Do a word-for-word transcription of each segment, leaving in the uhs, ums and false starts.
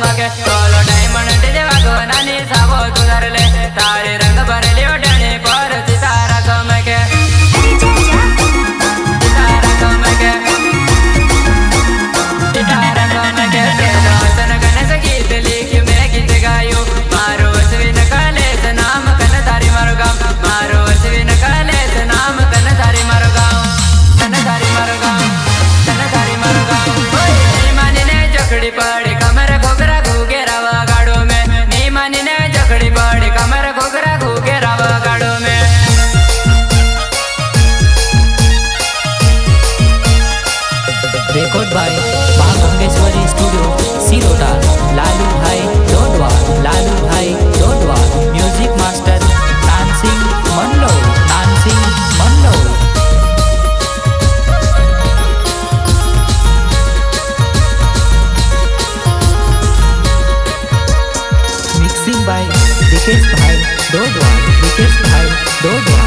वागे बोलो diamond DJ वागो नानी सावो तुझार ले तारे रंग भरले ओढ़ने पर सितारा चमके सितारा चमके सितारा चमके रोशन गणेश गीत लिख मैं गीत गायो मारो अश्विन कलेश नाम कन तारी मारो गाँव मारो अश्विन कलेश नाम कन तारी मारो गाँव कन तारी मारो गाँव कन तारी मारो गाँव नी मानी ने जकड़ी पड़ी कमर घोघरा घूगे रावा गाड़ो में नी मानी ने जकड़ी पड़ी कमर घोघरा घूगे रावा गाड़ो में Record by Mahagangeshwari Studio, Sirota, Lalu Bhai Dodwa, Lalu Bhai Dodwa, Music Master, Nansing Mando, Nansing Mando. Mixing by Dikesh Bhai Dodwa, Dikesh Bhai Dodwa.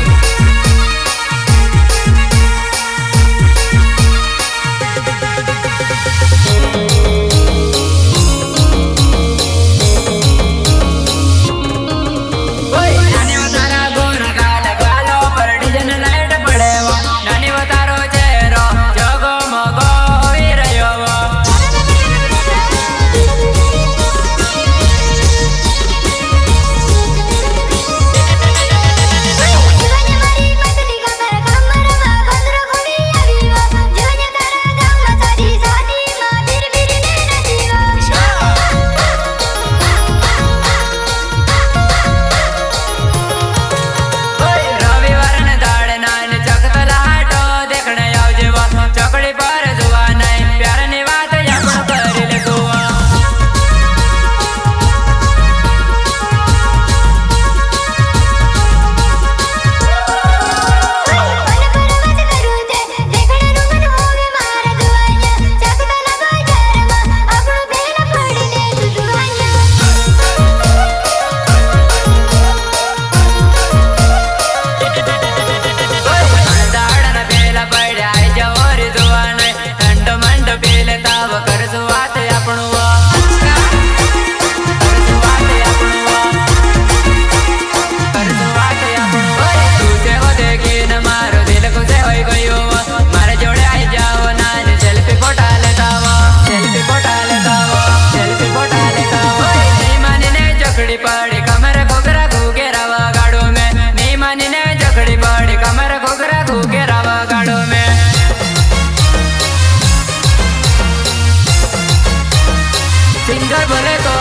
Singer बोले तो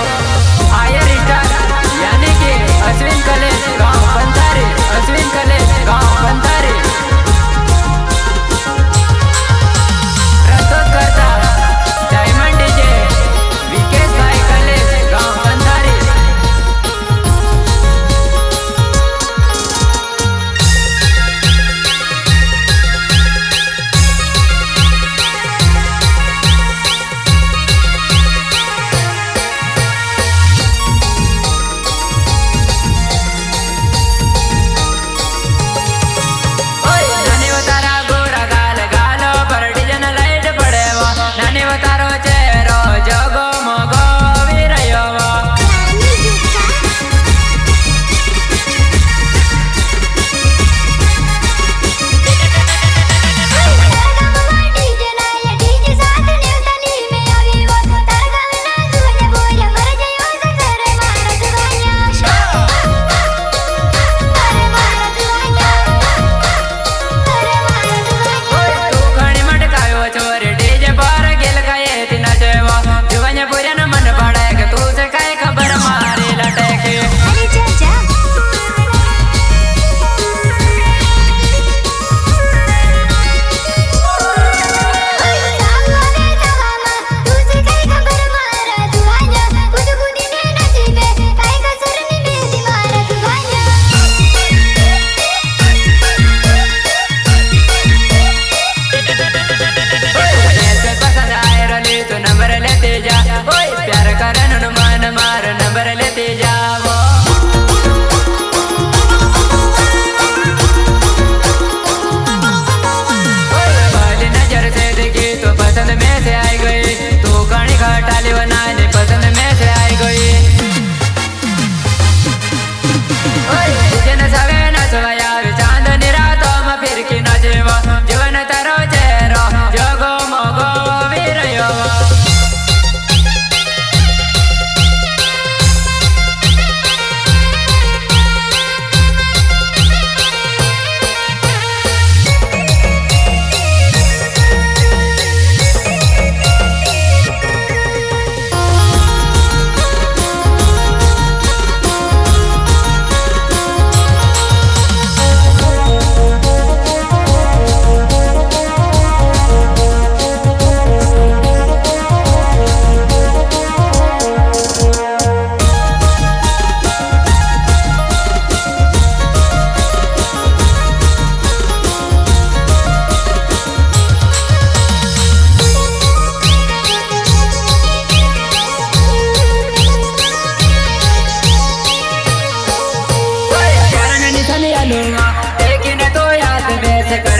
आयर स्टार यानी कि अश्विन कलेश गाँव पंथारी अश्विन कलेश गाँव पंथारी प्रस्तुत करता डायमंड डीजे विकेश भाई कलेश गाँव पंथारी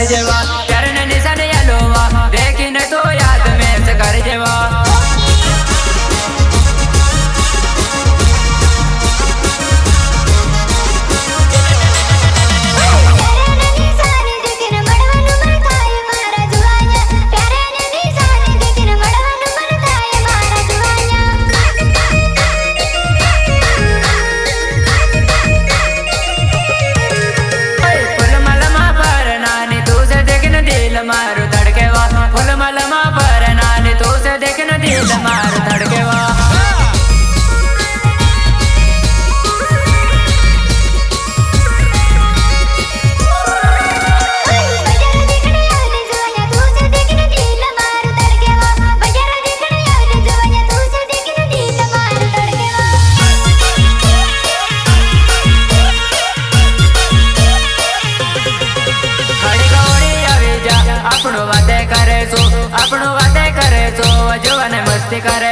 जेवा चरण निशान यलोवा देखिन तो याद में से कर जेवा मारू धड़केवा फुल मलमा पर नानी तो से देखन दिल मारू धड़केवा આપણો વાતે કરે છો આપણો વાતે કરે છો જવાને મસ્તી કરે